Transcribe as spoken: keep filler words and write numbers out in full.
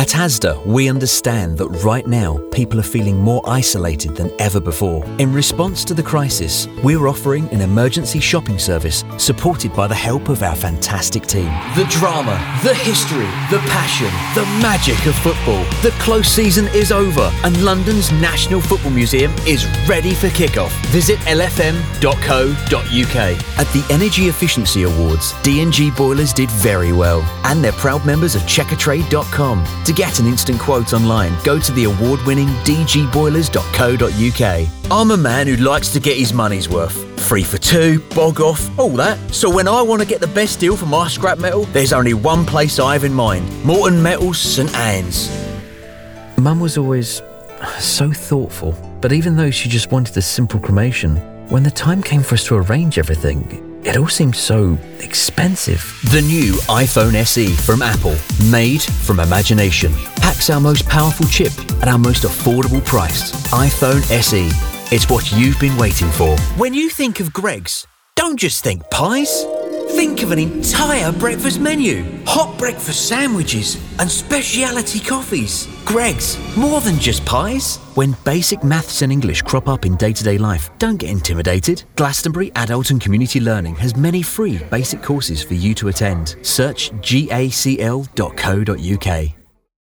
At Asda, we understand that right now people are feeling more isolated than ever before. In response to the crisis, we're offering an emergency shopping service supported by the help of our fantastic team. The drama, the history, the passion, the magic of football. The close season is over and London's National Football Museum is ready for kickoff. Visit l f m dot co dot u k. At the Energy Efficiency Awards, D and G Boilers did very well, and they're proud members of checkatrade dot com. To get an instant quote online, go to the award-winning d g boilers dot co dot u k. I'm a man who likes to get his money's worth. Three for two, bog off, all that. So when I want to get the best deal for my scrap metal, there's only one place I have in mind. Morton Metals St Anne's. Mum was always so thoughtful, but even though she just wanted a simple cremation, when the time came for us to arrange everything, it all seemed so expensive. The new iPhone S E from Apple, made from imagination, packs our most powerful chip at our most affordable price. iPhone S E. It's what you've been waiting for. When you think of Greggs, don't just think pies. Think of an entire breakfast menu. Hot breakfast sandwiches and specialty coffees. Greggs, more than just pies. When basic maths and English crop up in day-to-day life, don't get intimidated. Glastonbury Adult and Community Learning has many free basic courses for you to attend. Search gacl dot co dot u k.